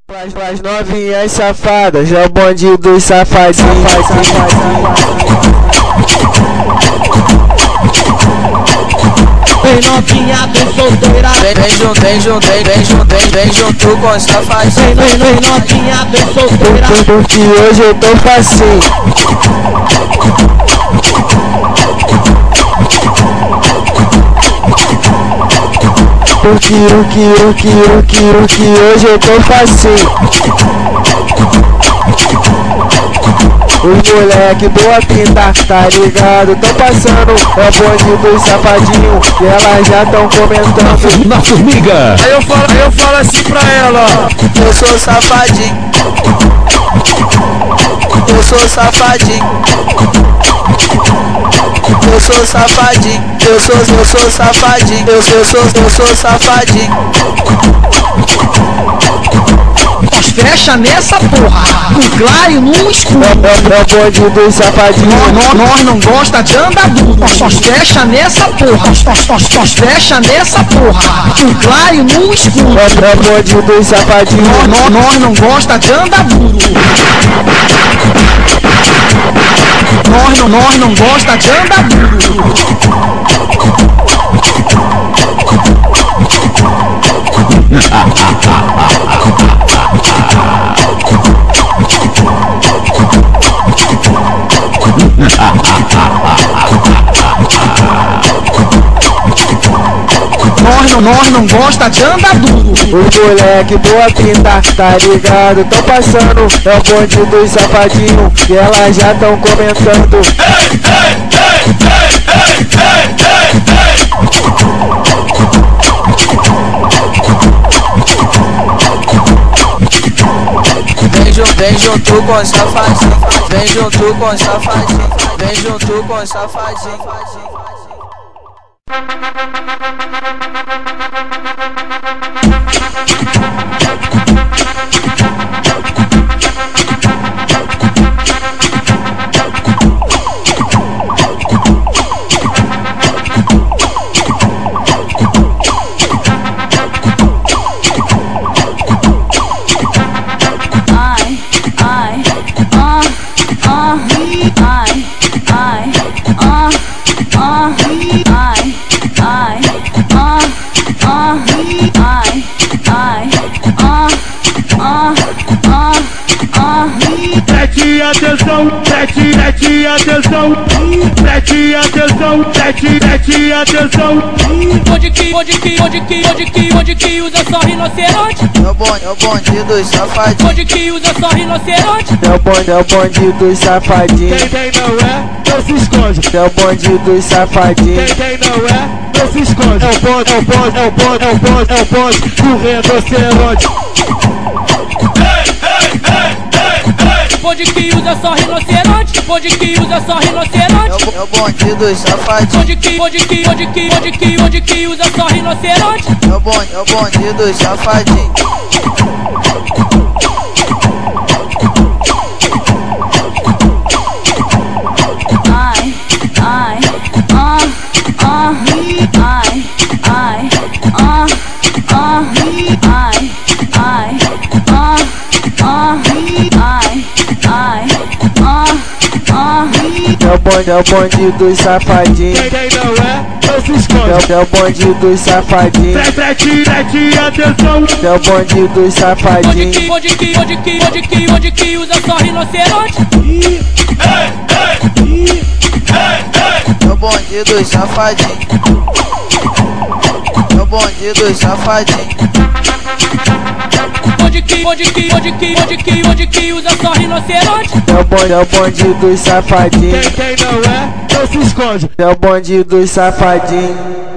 Pras novinhas safadas, é o bonde dos safadinhos. Vem novinha, vem solteira, Vem junto com os safadinhos. vem novinha, vem solteira. Porque hoje eu tô facinho. Porque hoje eu tô facinho. Os moleque boa pinta, tá ligado? Tão passando, é o bonde dos safadinhos. E elas já tão comentando na formiga. Aí eu falo assim pra ela, ó. Eu sou safadinho. Eu sou safadinho. Eu sou safadinho. Eu sou safadinho. Eu sou safadinho. Nós fecha nessa porra, no claro no escuro. É o bonde dos safadinhos. Nós não gosta de andar duro. Nós fecha nessa porra. Nós fecha nessa porra, no claro no escuro. É o bonde dos safadinhos. Nós não gosta de andar duro. Nós não gosta de andar duro. Nós não gosta de andar duro. Os moleque boa pinta, tá ligado? Tão passando, é o bonde dos safadinhos. E elas já tão comentando. Vem junto com safadinho. Vem junto com safadinho. Vem junto com safadinho. Preste atenção, preste atenção, preste atenção, preste atenção. Onde que usa só rinoceronte? É o bonde dos safadinhos. Onde que usa só rinoceronte? É o bonde dos safadinhos. Quem não é, não se esconde. É o bonde dos safadinhos. Quem não é, não se esconde. É o bonde do rinoceronte. Onde que usa só rinoceronte? Onde que usa só rinoceronte? É o bonde dos safadinhos. Onde que usa só rinoceronte? É o bonde dos safadinhos. É o bonde dos safadinhos. Quem não é, não se esconde. É o bonde dos safadinhos. Preste atenção. É o bonde dos safadinhos. Onde que usa só rinoceronte? É o bonde dos safadinhos. É o bonde dos safadinhos. Onde que usa só rinoceronte? É o bonde dos safadinhos. Quem não é, não se esconde. É o bonde dos safadinhos.